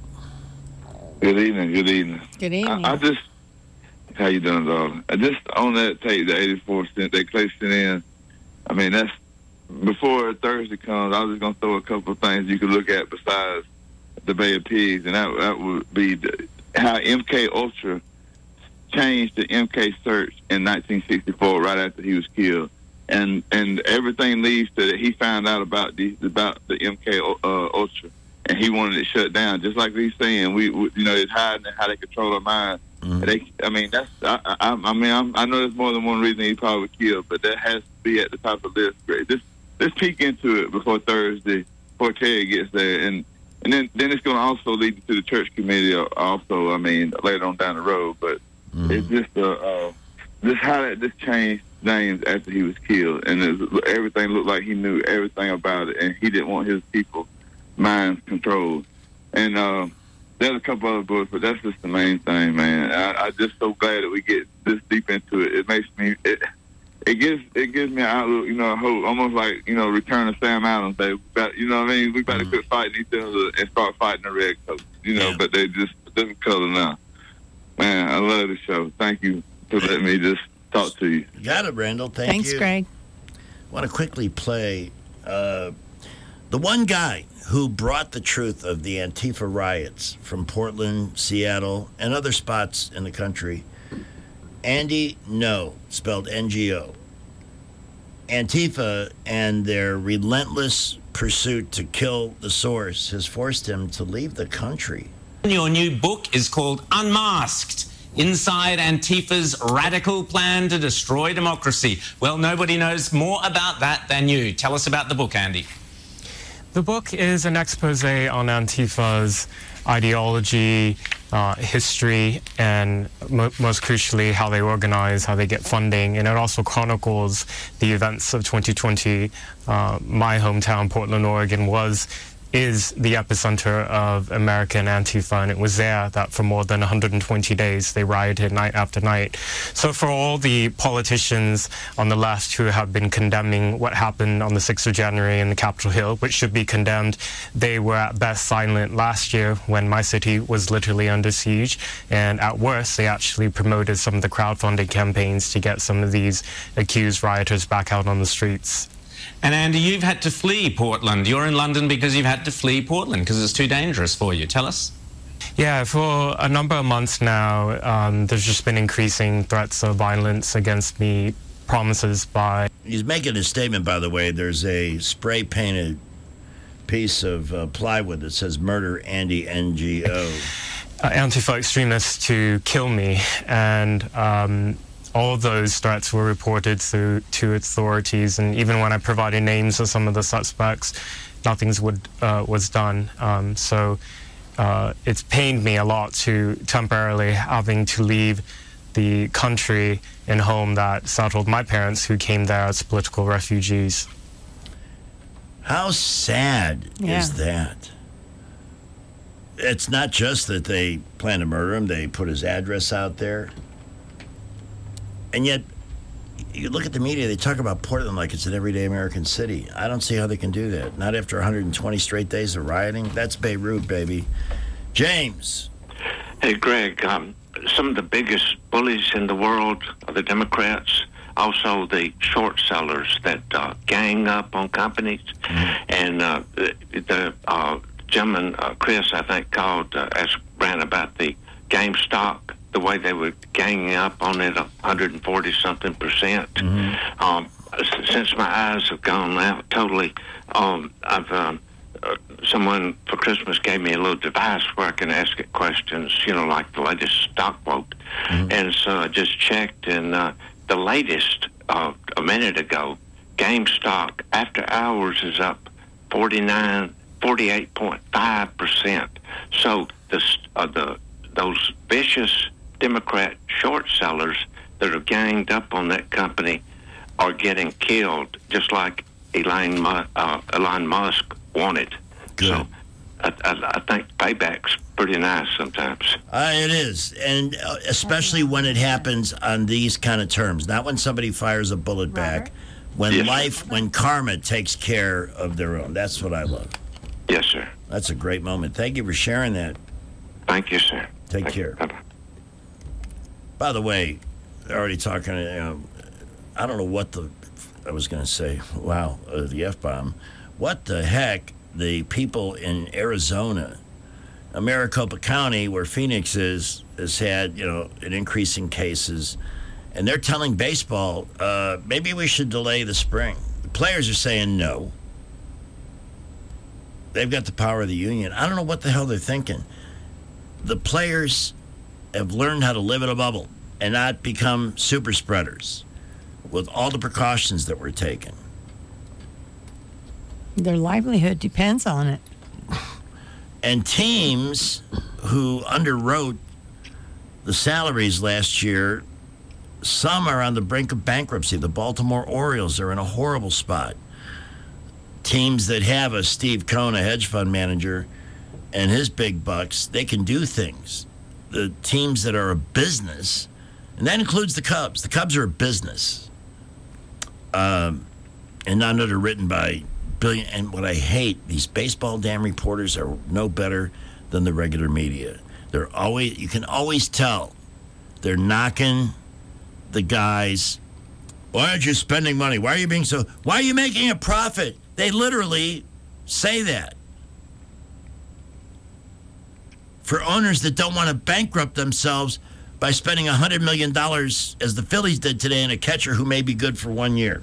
Good evening. Good evening. Good evening. I just, how you doing, darling? I just on that tape, the 84 cent they placed it in. I mean, that's before Thursday comes. I was just gonna throw a couple of things you could look at besides the Bay of Pigs, and that would be how MK Ultra changed the MK search in 1964, right after he was killed, and everything leads to that he found out about the MK Ultra, and he wanted it shut down. Just like he's saying, we it's hiding how they control our mind. Mm-hmm. I know there's more than one reason he probably killed, but that has to be at the top of the list. Let's peek into it before Thursday, before Terry gets there, and then it's going to also lead to the church committee also, later on down the road. But it's just how that just changed names after he was killed. And everything looked like he knew everything about it, and he didn't want his people's minds controlled. And there's a couple other books, but that's just the main thing, man. I'm just so glad that we get this deep into it. It makes me... It gives me an outlook, hope, almost like, Return of Sam Adams. We better quit fighting each other and start fighting the red coats, but they just different color now. Man, I love the show. Thank you for letting me just talk to you. Got it, Randall. Thanks, you. Greg. I want to quickly play the one guy who brought the truth of the Antifa riots from Portland, Seattle, and other spots in the country. Andy Ngo, spelled NGO. Antifa and their relentless pursuit to kill the source has forced him to leave the country. Your new book is called Unmasked, Inside Antifa's Radical Plan to Destroy Democracy. Well, nobody knows more about that than you. Tell us about the book, Andy. The book is an expose on Antifa's ideology, history, and most crucially, how they organize, how they get funding. And it also chronicles the events of 2020. My hometown, Portland, Oregon, is the epicenter of American Antifa, and it was there that for more than 120 days they rioted night after night. So for all the politicians on the left who have been condemning what happened on the 6th of January in the Capitol Hill, which should be condemned, they were at best silent last year when my city was literally under siege, and at worst they actually promoted some of the crowdfunding campaigns to get some of these accused rioters back out on the streets. And Andy, you've had to flee Portland. You're in London because you've had to flee Portland because it's too dangerous for you. Tell us. Yeah, for a number of months now, there's just been increasing threats of violence against me, promises by... He's making a statement, by the way. There's a spray-painted piece of plywood that says Murder Andy NGO. Antifa extremists to kill me, and... all of those threats were reported to authorities, and even when I provided names of some of the suspects, nothing was done. So it's pained me a lot to temporarily having to leave the country and home that settled my parents, who came there as political refugees. How sad is that? It's not just that they plan to murder him, they put his address out there. And yet, you look at the media, they talk about Portland like it's an everyday American city. I don't see how they can do that. Not after 120 straight days of rioting. That's Beirut, baby. James. Hey, Greg, some of the biggest bullies in the world are the Democrats, also the short sellers that gang up on companies. Mm-hmm. And the gentleman, Chris, I think, ran about the GameStop, the way they were ganging up on it 140-something%. Mm-hmm. Since my eyes have gone out totally, someone for Christmas gave me a little device where I can ask it questions, like the latest stock quote. Mm-hmm. And so I just checked, and the latest a minute ago GameStop after hours is up 48.5%. So those vicious Democrat short sellers that are ganged up on that company are getting killed, just like Elon Musk wanted. Good. So I think payback's pretty nice sometimes. It is, and especially when it happens on these kind of terms. Not when somebody fires a bullet back. When when karma takes care of their own. That's what I love. Yes, sir. That's a great moment. Thank you for sharing that. Thank you, sir. Take care. Bye-bye. By the way, already talking, I don't know what I was going to say. Wow, the F-bomb. What the heck, the people in Arizona, Maricopa County, where Phoenix is, has had, an increase in cases. And they're telling baseball, maybe we should delay the spring. The players are saying no. They've got the power of the union. I don't know what the hell they're thinking. The players have learned how to live in a bubble and not become super spreaders with all the precautions that were taken. Their livelihood depends on it. And teams who underwrote the salaries last year, some are on the brink of bankruptcy. The Baltimore Orioles are in a horrible spot. Teams that have a Steve Cohn, a hedge fund manager, and his big bucks, they can do things. The teams that are a business, and that includes the Cubs. The Cubs are a business. And not underwritten by billion. And what I hate, these baseball damn reporters are no better than the regular media. You can always tell they're knocking the guys. Why aren't you spending money? Why are you making a profit? They literally say that. For owners that don't want to bankrupt themselves by spending $100 million, as the Phillies did today, in a catcher who may be good for 1 year.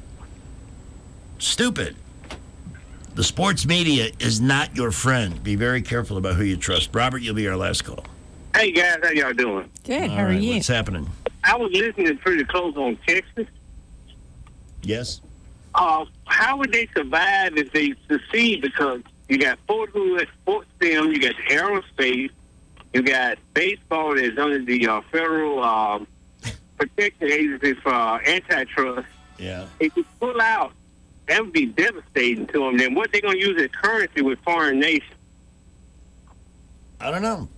Stupid. The sports media is not your friend. Be very careful about who you trust. Robert, you'll be our last call. Hey, guys, how y'all doing? Good. How are you? What's happening? I was listening pretty close on Texas. Yes? How would they survive if they succeed? Because you got Fort Hood, Fort Sim, you got the aerospace, you got baseball that's under the Federal Protection Agency for Antitrust. Yeah. If you pull out, that would be devastating to them. Then what they going to use as currency with foreign nations? I don't know.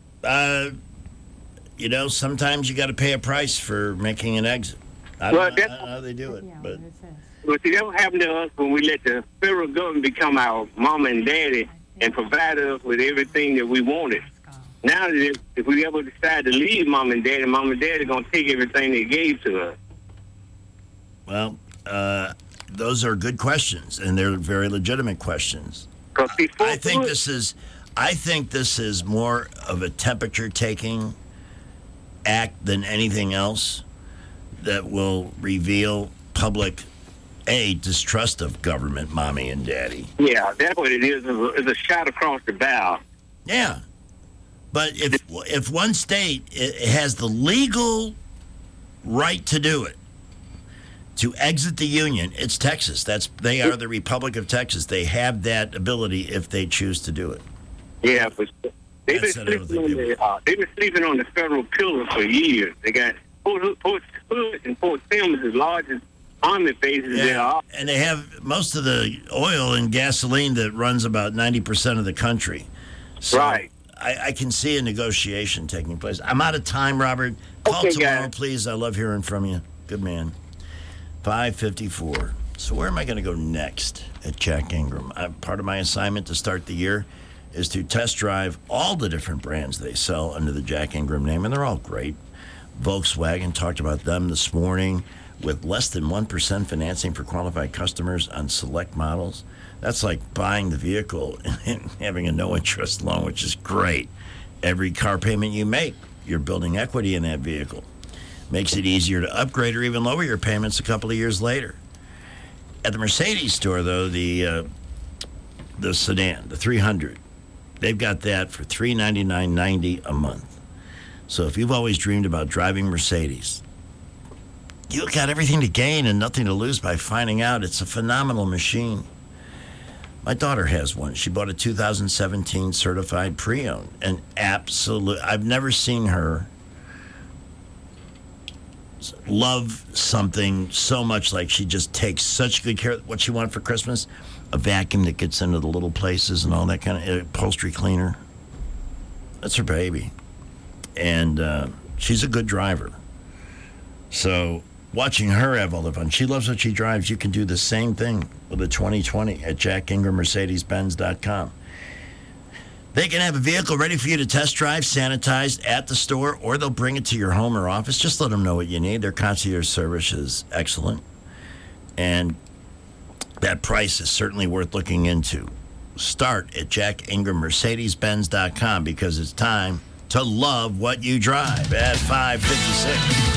Sometimes you got to pay a price for making an exit. I don't know how they do it, but see, that what happened to us when we let the federal government become our mama and daddy and provide us with everything that we wanted. Now, if we ever decide to leave mom and daddy are going to take everything they gave to us. Well, those are good questions, and they're very legitimate questions. I think this is more of a temperature-taking act than anything else that will reveal public distrust of government, mommy and daddy. Yeah, that's what it is. It's a shot across the bow. Yeah. But if one state has the legal right to do it, to exit the union, it's Texas. They are the Republic of Texas. They have that ability if they choose to do it. Yeah, but they've been sleeping on the federal pillar for years. They got Fort Hood and Fort Sim is as large as army bases there are. And they have most of the oil and gasoline that runs about 90% of the country. So right. I can see a negotiation taking place. I'm out of time, Robert. Call tomorrow, please. I love hearing from you. Good man. 5:54. So where am I going to go next at Jack Ingram? Part of my assignment to start the year is to test drive all the different brands they sell under the Jack Ingram name, and they're all great. Volkswagen, talked about them this morning, with less than 1% financing for qualified customers on select models. That's like buying the vehicle and having a no-interest loan, which is great. Every car payment you make, you're building equity in that vehicle. Makes it easier to upgrade or even lower your payments a couple of years later. At the Mercedes store, though, the sedan, the 300, they've got that for $399.90 a month. So if you've always dreamed about driving Mercedes, you got everything to gain and nothing to lose by finding out. It's a phenomenal machine. My daughter has one. She bought a 2017 certified pre-owned. And I've never seen her love something so much, like she just takes such good care of what she wanted for Christmas. A vacuum that gets into the little places and all that kind of upholstery cleaner. That's her baby. And she's a good driver. So watching her have all the fun. She loves what she drives. You can do the same thing with a 2020 at JackIngramMercedes-Benz.com. They can have a vehicle ready for you to test drive, sanitized at the store, or they'll bring it to your home or office. Just let them know what you need. Their concierge service is excellent. And that price is certainly worth looking into. Start at JackIngramMercedes-Benz.com because it's time to love what you drive at 5:56.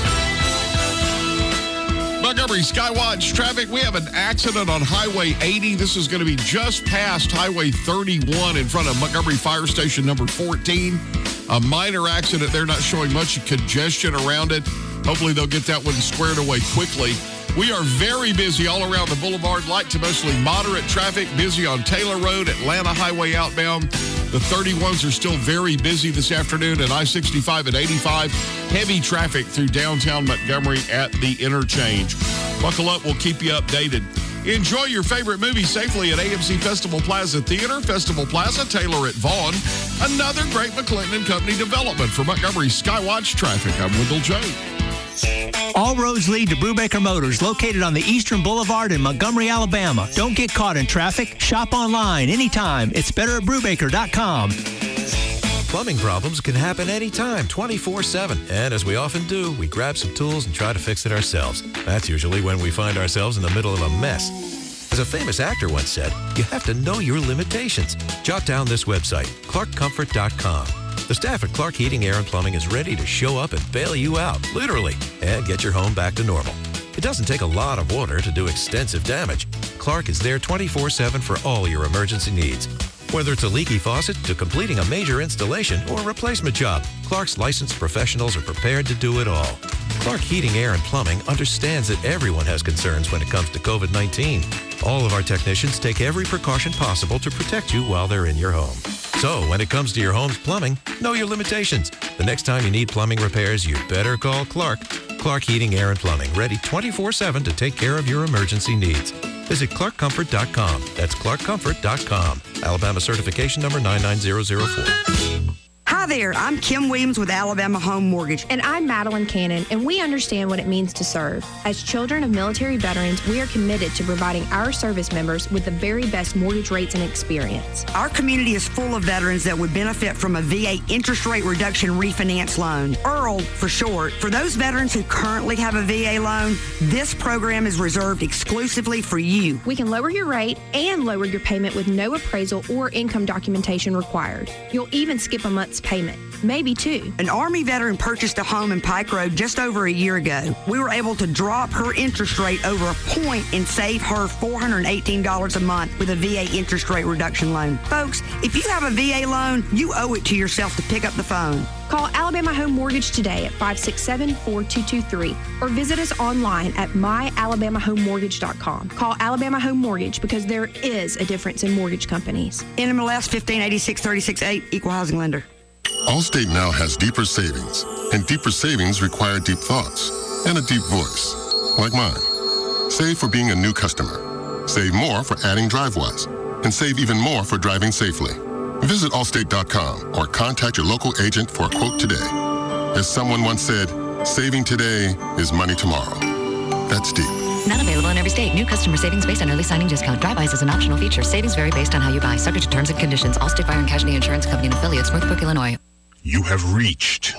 Montgomery Skywatch traffic. We have an accident on Highway 80. This is going to be just past Highway 31 in front of Montgomery Fire Station number 14. A minor accident. They're not showing much congestion around it. Hopefully they'll get that one squared away quickly. We are very busy all around the boulevard. Light to mostly moderate traffic. Busy on Taylor Road, Atlanta Highway outbound. The 31s are still very busy this afternoon, and I-65 at 85. Heavy traffic through downtown Montgomery at the interchange. Buckle up. We'll keep you updated. Enjoy your favorite movie safely at AMC Festival Plaza Theater. Festival Plaza, Taylor at Vaughn. Another great McClinton & Company development. For Montgomery Skywatch traffic, I'm Wendell Jones. All roads lead to Brubaker Motors, located on the Eastern Boulevard in Montgomery, Alabama. Don't get caught in traffic. Shop online anytime. It's better at Brubaker.com. Plumbing problems can happen anytime, 24/7. And as we often do, we grab some tools and try to fix it ourselves. That's usually when we find ourselves in the middle of a mess. As a famous actor once said, you have to know your limitations. Jot down this website, ClarkComfort.com. The staff at Clark Heating, Air, and Plumbing is ready to show up and bail you out, literally, and get your home back to normal. It doesn't take a lot of water to do extensive damage. Clark is there 24/7 for all your emergency needs. Whether it's a leaky faucet to completing a major installation or a replacement job, Clark's licensed professionals are prepared to do it all. Clark Heating, Air, and Plumbing understands that everyone has concerns when it comes to COVID-19. All of our technicians take every precaution possible to protect you while they're in your home. So when it comes to your home's plumbing, know your limitations. The next time you need plumbing repairs, you better call Clark. Clark Heating, Air, and Plumbing, ready 24/7 to take care of your emergency needs. Visit ClarkComfort.com. That's ClarkComfort.com. Alabama certification number 99004. Hi there, I'm Kim Williams with Alabama Home Mortgage. And I'm Madeline Cannon, and we understand what it means to serve. As children of military veterans, we are committed to providing our service members with the very best mortgage rates and experience. Our community is full of veterans that would benefit from a VA interest rate reduction refinance loan, IRRL for short. For those veterans who currently have a VA loan, this program is reserved exclusively for you. We can lower your rate and lower your payment with no appraisal or income documentation required. You'll even skip a month's payment, maybe two. An Army veteran purchased a home in Pike Road just over a year ago. We were able to drop her interest rate over a point and save her $418 a month with a VA interest rate reduction loan. Folks, if you have a VA loan, you owe it to yourself to pick up the phone. Call Alabama Home Mortgage today at 567-4223 or visit us online at myalabamahomemortgage.com. Call Alabama Home Mortgage because there is a difference in mortgage companies. NMLS 1586368, Equal Housing Lender. Allstate now has deeper savings, and deeper savings require deep thoughts and a deep voice, like mine. Save for being a new customer. Save more for adding DriveWise, and save even more for driving safely. Visit Allstate.com or contact your local agent for a quote today. As someone once said, saving today is money tomorrow. That's deep. Not available in every state. New customer savings based on early signing discount. DriveWise is an optional feature. Savings vary based on how you buy. Subject to terms and conditions. Allstate Fire and Casualty Insurance Company and affiliates, Northbrook, Illinois. You have reached